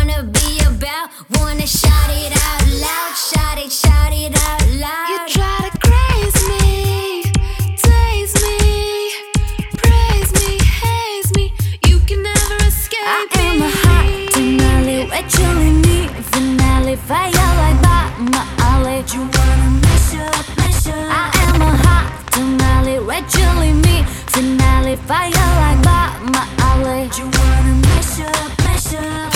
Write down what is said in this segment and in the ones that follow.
wanna be about. Wanna shout it out loud, shout it out loud. You try to craze me, taste me, praise me, haze me. You can never escape I am a hot tamale, red chili meat, finale, fire like Bob Marley. You wanna mash up, mash up. I am a hot tamale, red chili meat, finale, fire like Bob Marley. You wanna mash up, mash up.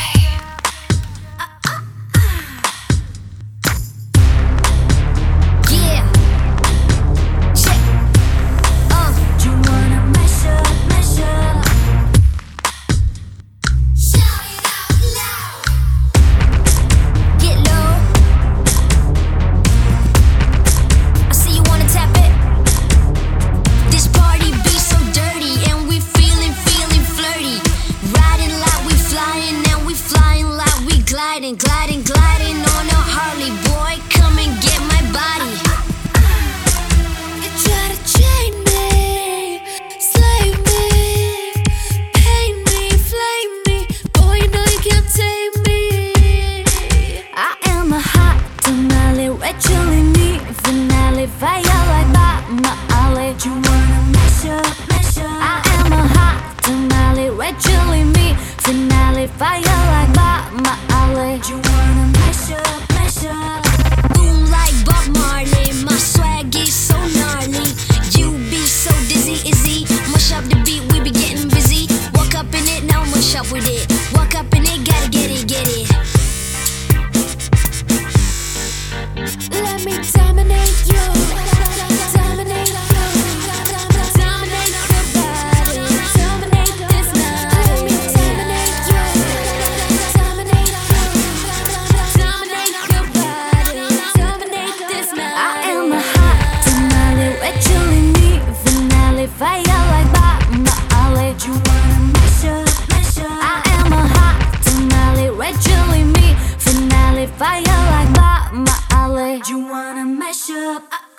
Gliding on a Harley, boy, come and get my body. You try to chain me, slave me, pain me, flame me. Boy, you know you can't tame me. I am a hot tamale, red chili meat, finale, fire like Bob Marley. You wanna mash up, mash up. I am a hot tamale, red chili meat, finale, fire like Bob Marley. You wanna mash up, mash up. Boom like Bob Marley, my swag is so gnarly. You be so dizzy, izzy. Mush up the beat, we be getting busy. Walk up in it, now mush up with it. Walk up in it, gotta get it, get it. Let me dominate you, dominate you, dominate your body, dominate this night. Let me dominate you, dominate your body, dominate this night. I am a hot tamale, red chili meat, finale, fire like Bob Marley. You wanna mash up, mash up. I am a hot tamale, red chili meat, finale, fire like Bob Marley. You wanna mash up.